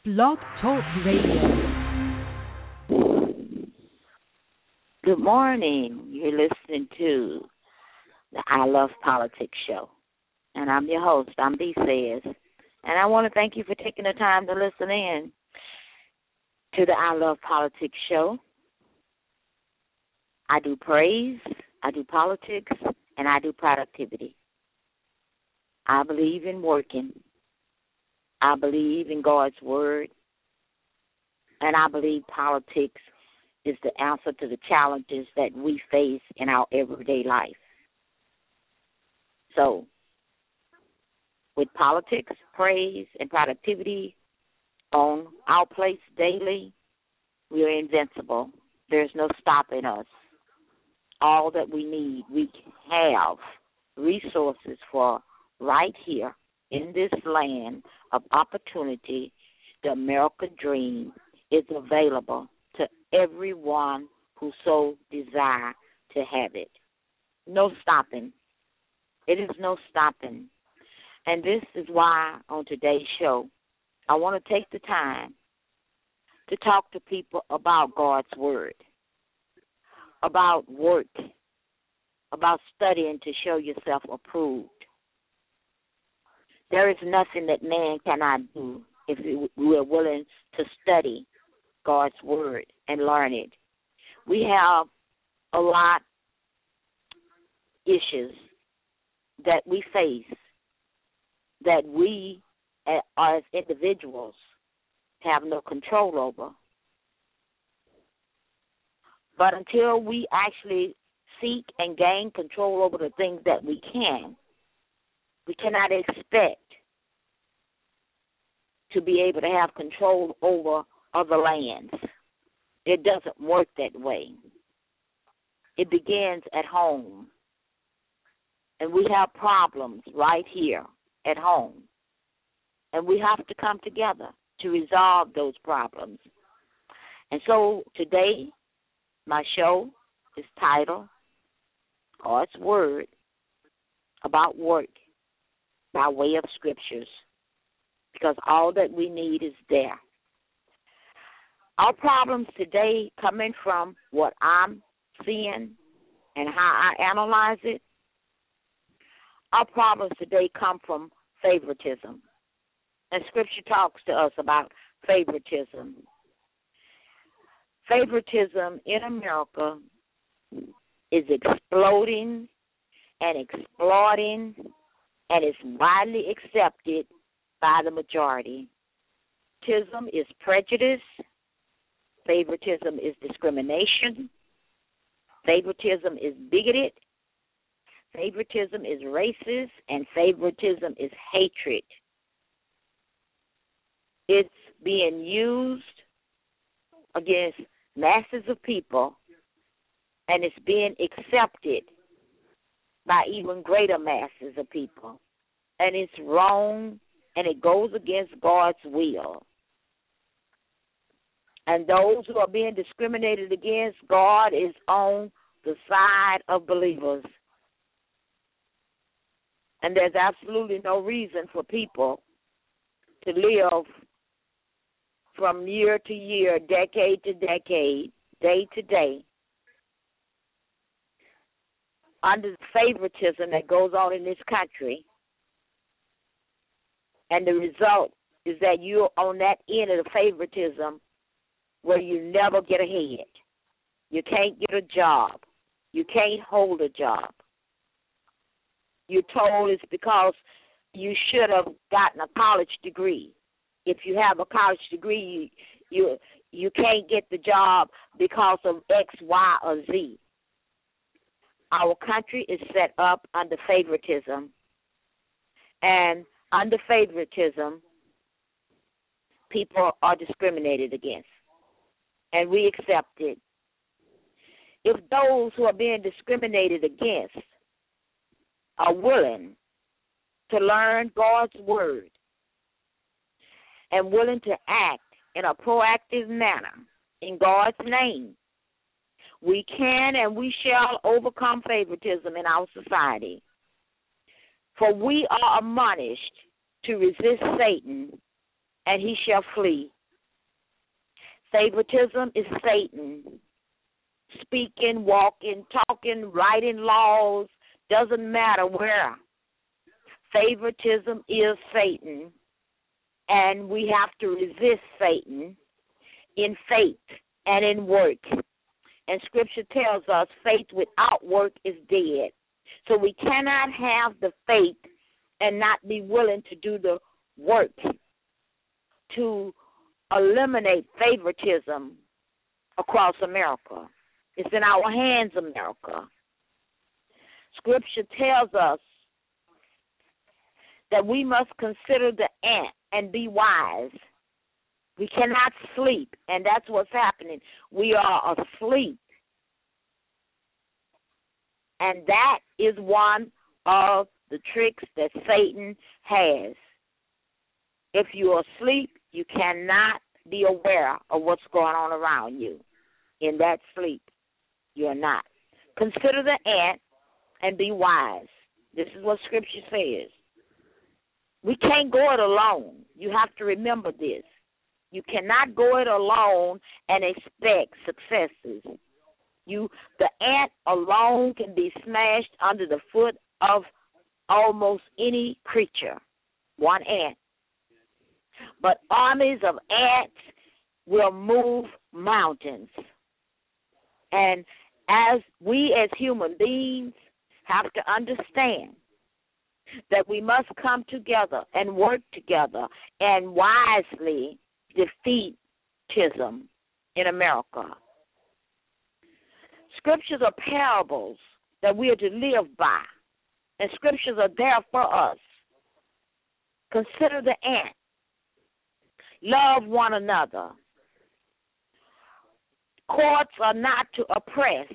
Blog Talk Radio. Good morning. You're listening to the I Love Politics show. And I'm your host, I'm B. Says. And I want to thank you for taking the time to listen in to the I Love Politics show. I do praise, I do politics, and I do productivity. I believe in working. I believe in God's word. And I believe politics is the answer to the challenges that we face in our everyday life. So, with politics, praise, and productivity on our place daily, we are invincible. There's no stopping us. All that we need, we have resources for right here in this land of opportunity. The American dream is available to everyone who so desire to have it. No stopping. It is no stopping. And this is why on today's show, I want to take the time to talk to people about God's word, about work, about studying to show yourself approved. There is nothing that man cannot do if we are willing to study God's word and learn it. We have a lot of issues that we face that we as individuals have no control over. But until we actually seek and gain control over the things that we cannot expect to be able to have control over other lands. It doesn't work that way. It begins at home. And we have problems right here at home. And we have to come together to resolve those problems. And so today, my show is titled God's Word about work by way of scriptures, because all that we need is there. Our problems today coming from what I'm seeing and how I analyze it. Our problems today come from favoritism. And Scripture talks to us about favoritism. Favoritism in America is exploding and exploding, and is widely accepted by the majority. Favoritism is prejudice. Favoritism is discrimination. Favoritism is bigoted. Favoritism is racist. And favoritism is hatred. It's being used against masses of people, and it's being accepted by even greater masses of people. And it's wrong, and it goes against God's will. And those who are being discriminated against, God is on the side of believers. And there's absolutely no reason for people to live from year to year, decade to decade, day to day, under the favoritism that goes on in this country. And the result is that you're on that end of the favoritism where you never get ahead. You can't get a job. You can't hold a job. You're told it's because you should have gotten a college degree. If you have a college degree, you can't get the job because of X, Y, or Z. Our country is set up under favoritism. And under favoritism, people are discriminated against. And we accept it. If those who are being discriminated against are willing to learn God's word and willing to act in a proactive manner in God's name, we can and we shall overcome favoritism in our society. For we are admonished to resist Satan and he shall flee. Favoritism is Satan. Speaking, walking, talking, writing laws, doesn't matter where. Favoritism is Satan, and we have to resist Satan in faith and in work. And Scripture tells us faith without work is dead. So we cannot have the faith and not be willing to do the work to eliminate favoritism across America. It's in our hands, America. Scripture tells us that we must consider the ant and be wise. We cannot sleep, and that's what's happening. We are asleep. And that is one of the tricks that Satan has. If you're asleep, you cannot be aware of what's going on around you. In that sleep, you're not. Consider the ant and be wise. This is what Scripture says. We can't go it alone. You have to remember this. You cannot go it alone and expect successes. The ant alone can be smashed under the foot of almost any creature, one ant. But armies of ants will move mountains. And as we as human beings have to understand that we must come together and work together and wisely defeat schism in America. Scriptures are parables that we are to live by, and scriptures are there for us. Consider the ant. Love one another. Courts are not to oppress.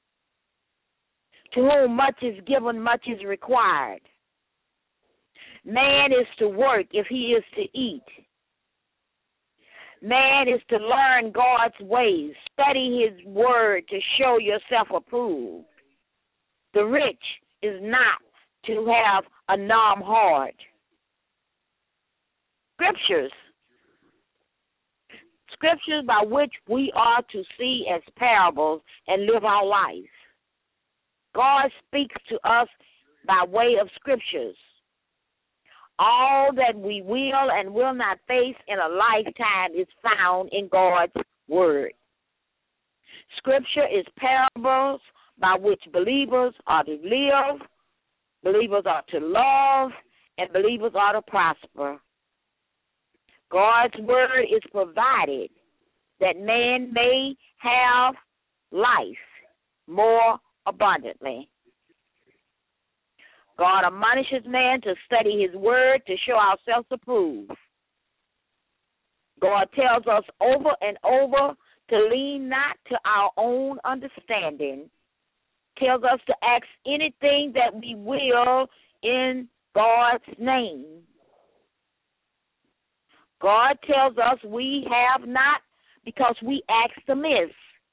To whom much is given, much is required. Man is to work if he is to eat. Man is to learn God's ways, study his word to show yourself approved. The rich is not to have a numb heart. Scriptures by which we are to see as parables and live our life. God speaks to us by way of scriptures. All that we will and will not face in a lifetime is found in God's word. Scripture is parables by which believers are to live, believers are to love, and believers are to prosper. God's word is provided that man may have life more abundantly. God admonishes man to study his word to show ourselves approved. God tells us over and over to lean not to our own understanding. Tells us to ask anything that we will in God's name. God tells us we have not because we asked amiss.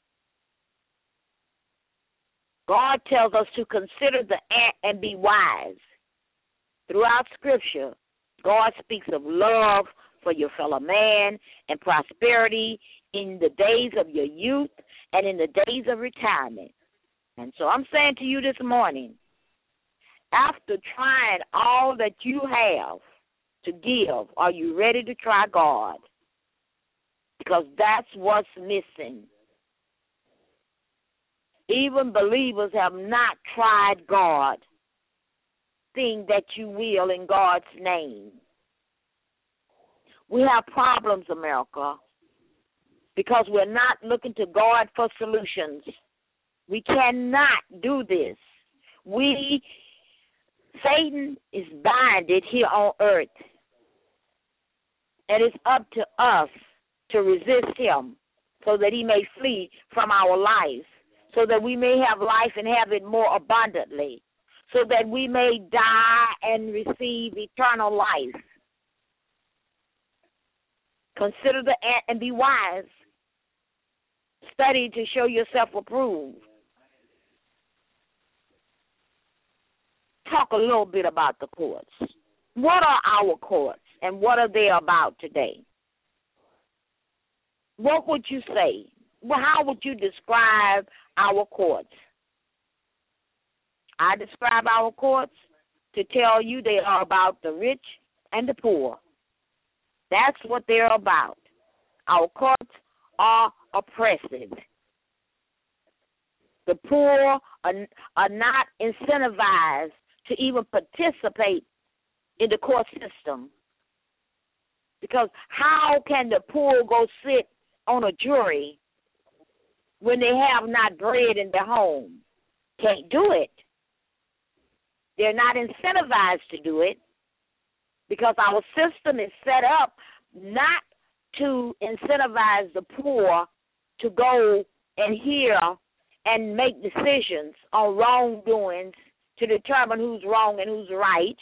God tells us to consider the ant and be wise. Throughout Scripture, God speaks of love for your fellow man and prosperity in the days of your youth and in the days of retirement. And so I'm saying to you this morning, after trying all that you have to give, are you ready to try God? Because that's what's missing. Even believers have not tried God. Thing that you will in God's name. We have problems, America, because we're not looking to God for solutions. We cannot do this. Satan is binded here on earth, and it's up to us to resist him so that he may flee from our lives, so that we may have life and have it more abundantly, so that we may die and receive eternal life. Consider the ant and be wise. Study to show yourself approved. Talk a little bit about the courts. What are our courts and what are they about today? what would you say? Well, how would you describe our courts? I describe our courts to tell you they are about the rich and the poor. That's what they're about. Our courts are oppressive. The poor are not incentivized to even participate in the court system. Because how can the poor go sit on a jury when they have not bread in their home? Can't do it. They're not incentivized to do it because our system is set up not to incentivize the poor to go and hear and make decisions on wrongdoings to determine who's wrong and who's right.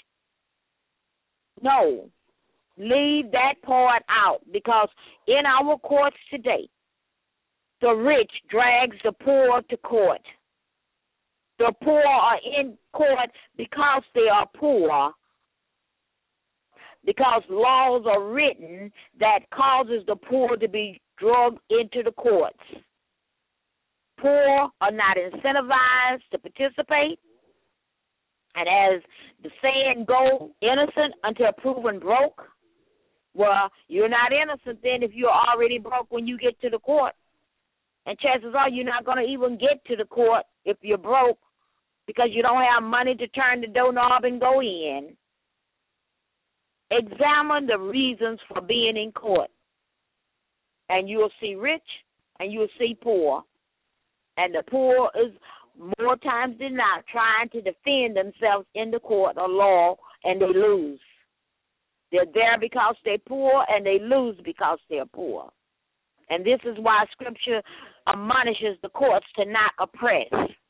No. Leave that part out, because in our courts today, the rich drags the poor to court. The poor are in court because they are poor, because laws are written that causes the poor to be dragged into the courts. Poor are not incentivized to participate, and as the saying goes, innocent until proven broke. Well, you're not innocent then if you're already broke when you get to the court. And chances are you're not going to even get to the court if you're broke because you don't have money to turn the doorknob and go in. Examine the reasons for being in court, and you'll see rich and you'll see poor. And the poor is more times than not trying to defend themselves in the court of law, and they lose. They're there because they're poor, and they lose because they're poor. And this is why Scripture admonishes the courts to not oppress.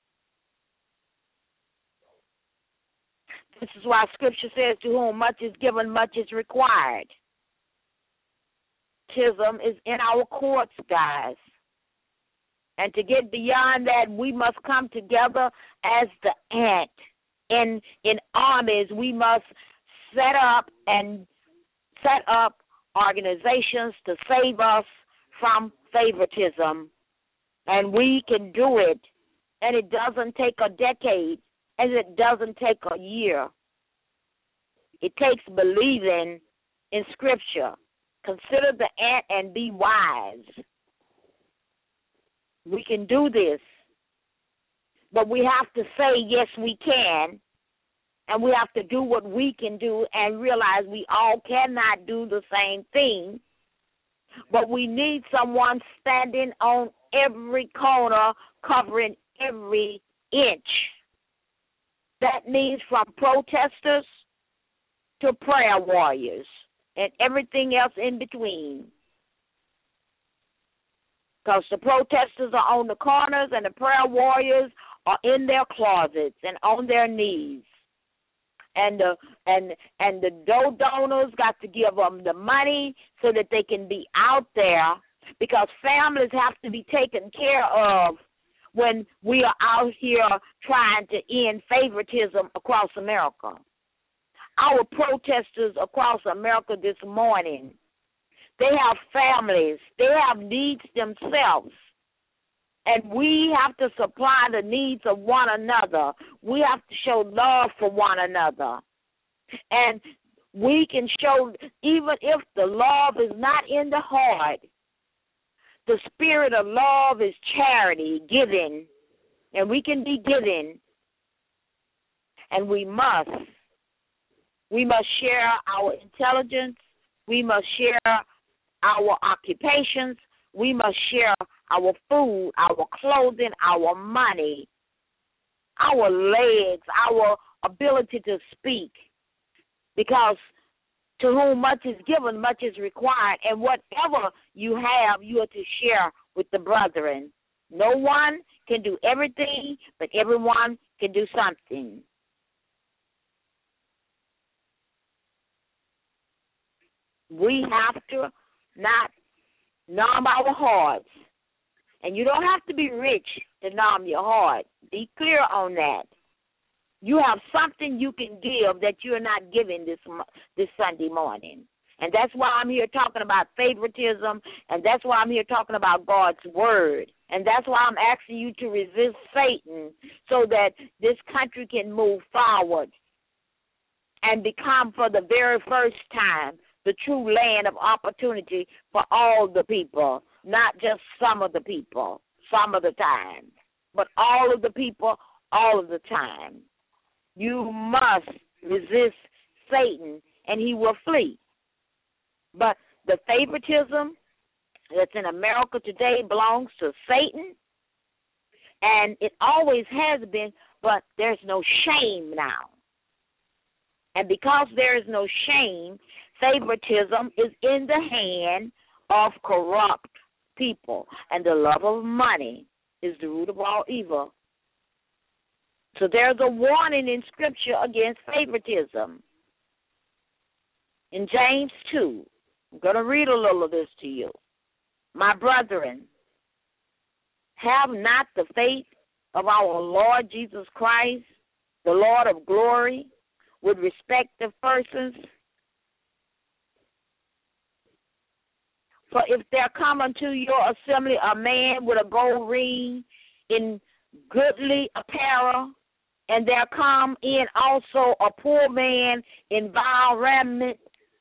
This is why Scripture says, to whom much is given, much is required. Tism is in our courts, guys. And to get beyond that, we must come together as the ant. In armies, we must set up organizations to save us from favoritism. And we can do it. And it doesn't take a decade, and it doesn't take a year. It takes believing in Scripture. Consider the ant and be wise. We can do this. But we have to say, yes, we can. And we have to do what we can do and realize we all cannot do the same thing. But we need someone standing on every corner, covering every inch. That means from protesters to prayer warriors and everything else in between. Because the protesters are on the corners and the prayer warriors are in their closets and on their knees. And the dough donors got to give them the money so that they can be out there, because families have to be taken care of when we are out here trying to end favoritism across America. Our protesters across America this morning, they have families. They have needs themselves. And we have to supply the needs of one another. We have to show love for one another. And we can show, even if the love is not in the heart, the spirit of love is charity, giving. And we can be giving. And we must share our intelligence. We must share our occupations. We must share our food, our clothing, our money, our legs, our ability to speak. Because to whom much is given, much is required. And whatever you have, you are to share with the brethren. No one can do everything, but everyone can do something. We have to not numb our hearts. And you don't have to be rich to numb your heart. Be clear on that. You have something you can give that you're not giving this Sunday morning. And that's why I'm here talking about favoritism, and that's why I'm here talking about God's word. And that's why I'm asking you to resist Satan so that this country can move forward and become, for the very first time, the true land of opportunity for all the people, not just some of the people, some of the time, but all of the people, all of the time. You must resist Satan, and he will flee. But the favoritism that's in America today belongs to Satan, and it always has been, but there's no shame now. And because there is no shame, favoritism is in the hand of corrupt people, and the love of money is the root of all evil. So there's a warning in Scripture against favoritism. In James 2, I'm going to read a little of this to you. My brethren, have not the faith of our Lord Jesus Christ, the Lord of glory, with respective persons. For if there come unto your assembly a man with a gold ring in goodly apparel, and there come in also a poor man in vile raiment,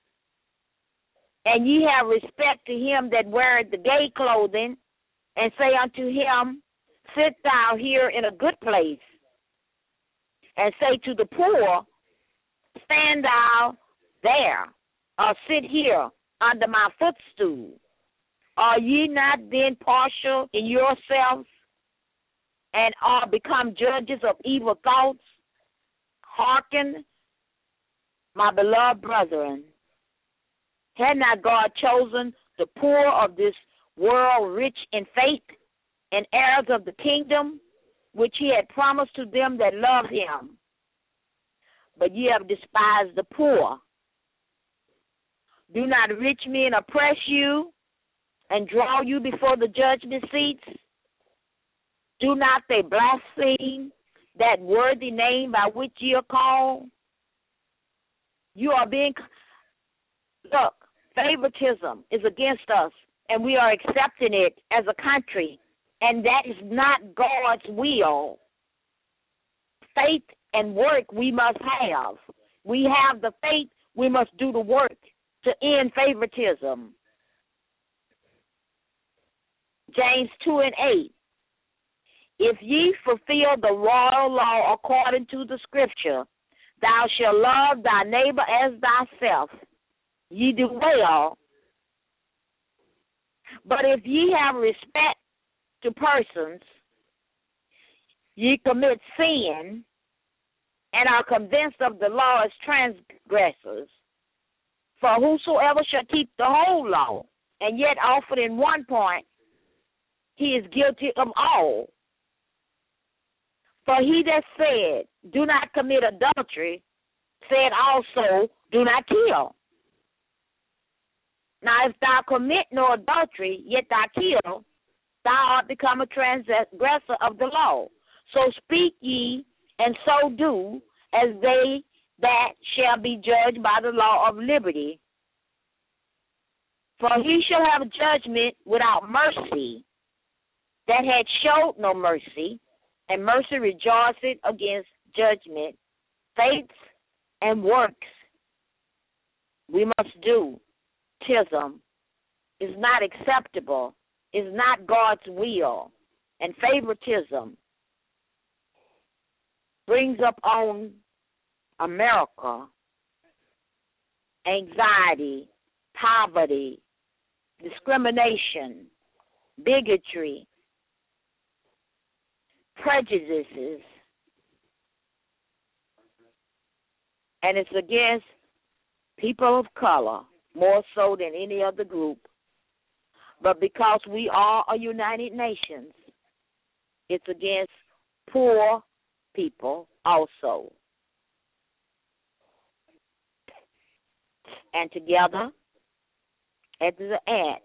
and ye have respect to him that weareth the gay clothing, and say unto him, sit thou here in a good place, and say to the poor, stand thou there, or sit here under my footstool. Are ye not then partial in yourselves, and are become judges of evil thoughts? Hearken, my beloved brethren, had not God chosen the poor of this world rich in faith and heirs of the kingdom, which he had promised to them that love him? But ye have despised the poor. Do not rich men oppress you and draw you before the judgment seats? Do not they blaspheme that worthy name by which ye are called? You are being... Look, favoritism is against us, and we are accepting it as a country, and that is not God's will. Faith and work we must have. We have the faith, we must do the work to end favoritism. James 2 and 8. If ye fulfill the royal law according to the Scripture, thou shalt love thy neighbor as thyself, ye do well. But if ye have respect to persons, ye commit sin and are convinced of the law as transgressors. For whosoever shall keep the whole law and yet offer in one point, he is guilty of all. For he that said, do not commit adultery, said also, do not kill. Now, if thou commit no adultery, yet thou kill, thou art become a transgressor of the law. So speak ye, and so do, as they that shall be judged by the law of liberty. For he shall have judgment without mercy, that had showed no mercy, and mercy rejoiceth against judgment. Faith and works we must do. Tism is not acceptable, is not God's will, and favoritism brings up on America anxiety, poverty, discrimination, bigotry, prejudices, and it's against people of color more so than any other group. But because we are a United Nations, it's against poor people also. And together, as an ant,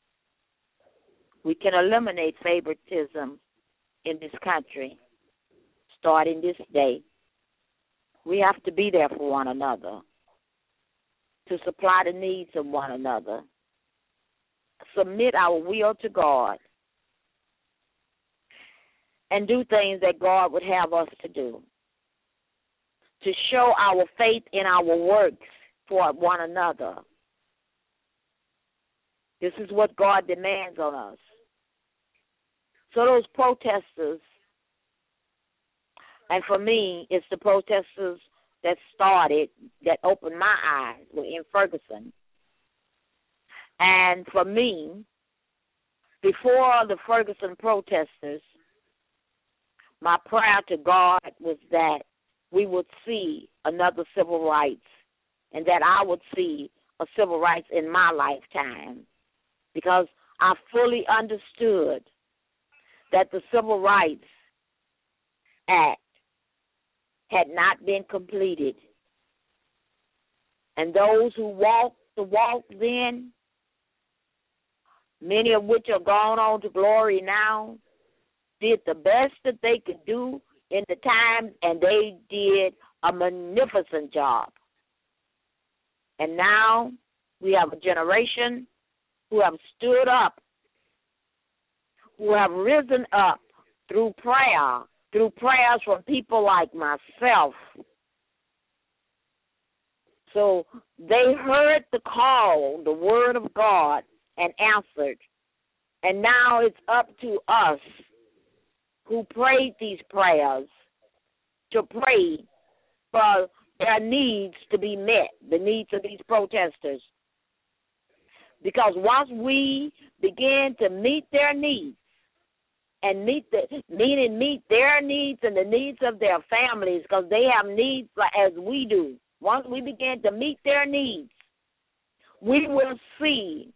we can eliminate favoritism in this country starting this day. We have to be there for one another. to supply the needs of one another, submit our will to God, and do things that God would have us to do, to show our faith in our works for one another. This is what God demands on us. So those protesters, and for me, it's the protesters that started, that opened my eyes, were in Ferguson. And for me, before the Ferguson protesters, my prayer to God was that we would see another civil rights and that I would see a civil rights in my lifetime, because I fully understood that the Civil Rights Act had not been completed. And those who walked the walk then, many of which are gone on to glory now, did the best that they could do in the time, and they did a magnificent job. And now we have a generation who have stood up, who have risen up through prayers from people like myself. So they heard the call, the word of God, and answered. And now it's up to us who prayed these prayers to pray for their needs to be met, the needs of these protesters. Because once we begin to meet their needs, and meet their needs and the needs of their families, because they have needs as we do. Once we begin to meet their needs, we will see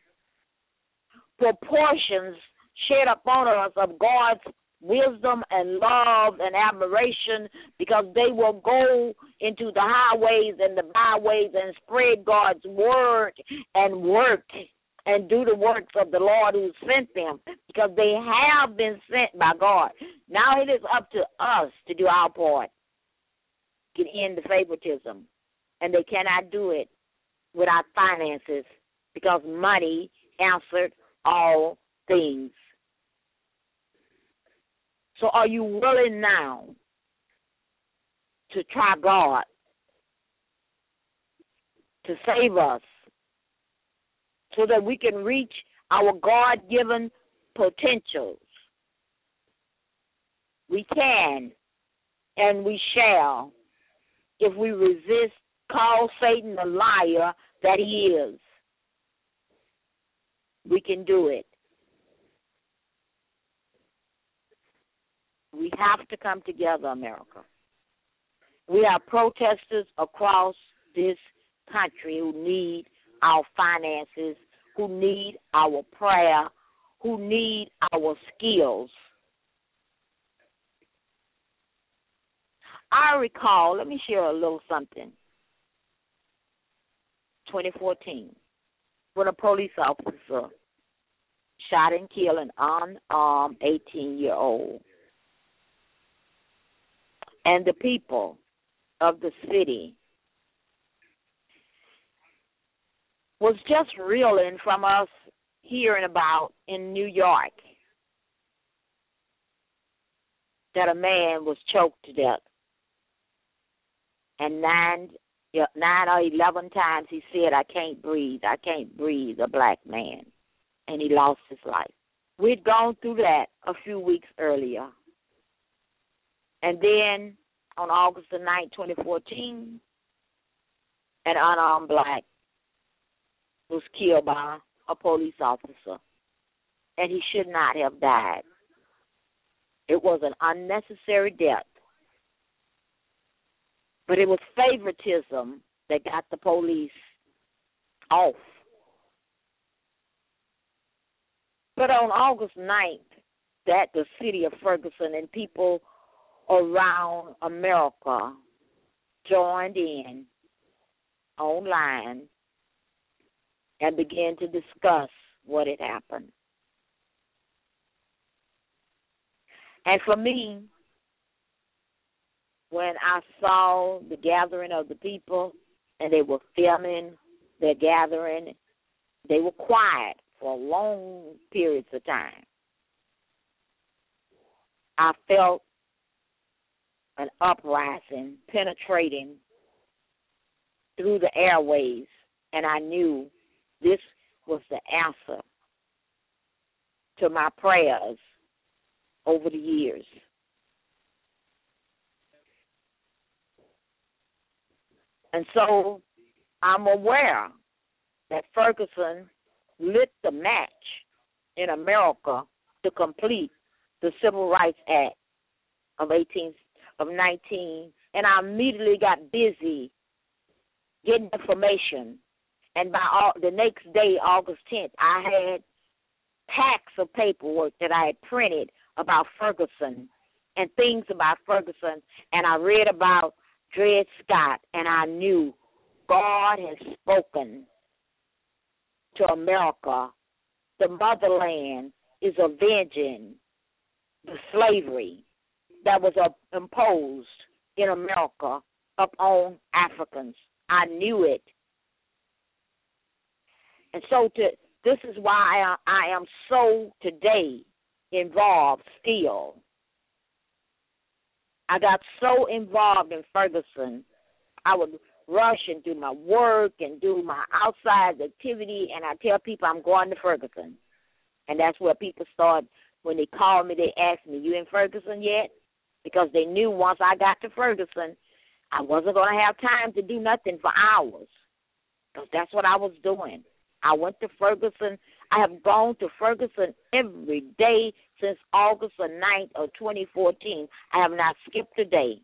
proportions shed upon us of God's wisdom and love and admiration, because they will go into the highways and the byways and spread God's word and work and do the works of the Lord who sent them, because they have been sent by God. Now it is up to us to do our part, to end the favoritism. And they cannot do it without finances, because money answered all things. So are you willing now to try God to save us, so that we can reach our God-given potentials? We can and we shall if we resist, call Satan the liar that he is. We can do it. We have to come together, America. We have protesters across this country who need our finances, who need our prayer, who need our skills. I recall, let me share a little something, 2014, when a police officer shot and killed an unarmed 18-year-old. And the people of the city was just reeling from us hearing about in New York that a man was choked to death. And 9 or 11 times he said, I can't breathe, a black man. And he lost his life. We'd gone through that a few weeks earlier. And then on August the 9th, 2014, an unarmed black was killed by a police officer. And he should not have died. It was an unnecessary death. But it was favoritism that got the police off. But on August 9th, that the city of Ferguson and people around America joined in online and began to discuss what had happened. And for me, when I saw the gathering of the people and they were filming their gathering. They were quiet for long periods of time. I felt an uprising penetrating through the airways, and I knew this was the answer to my prayers over the years. And so I'm aware that Ferguson lit the match in America to complete the Civil Rights Act of 19, and I immediately got busy getting information. And by the next day, August 10th, I had packs of paperwork that I had printed about Ferguson and things about Ferguson, and I read about Dred Scott, and I knew God has spoken to America. The motherland is avenging the slavery that was imposed in America upon Africans. I knew it. And so this is why I am so today involved still. I got so involved in Ferguson, I would rush and do my work and do my outside activity, and I tell people I'm going to Ferguson. And that's where people start, when they call me, they ask me, you in Ferguson yet? Because they knew once I got to Ferguson, I wasn't going to have time to do nothing for hours, because that's what I was doing. I went to Ferguson. I have gone to Ferguson every day since August the 9th of 2014. I have not skipped a day.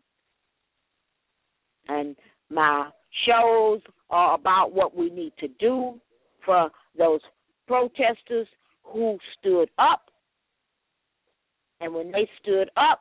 And my shows are about what we need to do for those protesters who stood up. And when they stood up,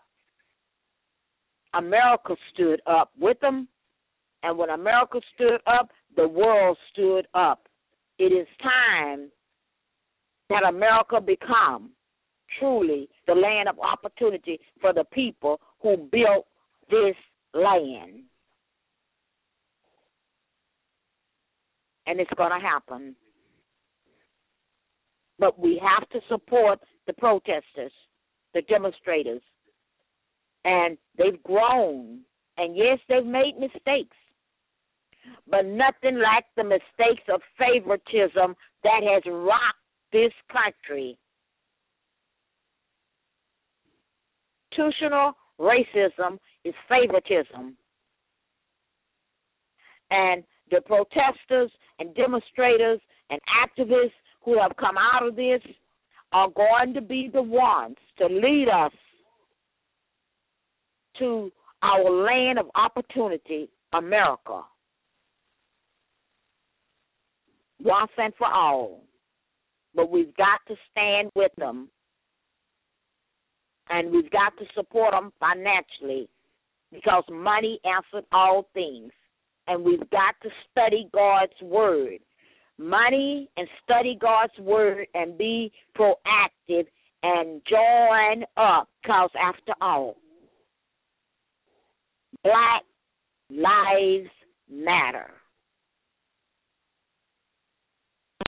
America stood up with them. And when America stood up, the world stood up. It is time that America become truly the land of opportunity for the people who built this land. And it's going to happen. But we have to support the protesters, the demonstrators. And they've grown. And yes, they've made mistakes. But nothing like the mistakes of favoritism that has rocked this country. Institutional racism is favoritism. And the protesters and demonstrators and activists who have come out of this are going to be the ones to lead us to our land of opportunity, America. Once and for all. But we've got to stand with them. And we've got to support them financially, because money answered all things. And we've got to study God's word. Money and study God's word and be proactive and join up, because after all, Black lives matter.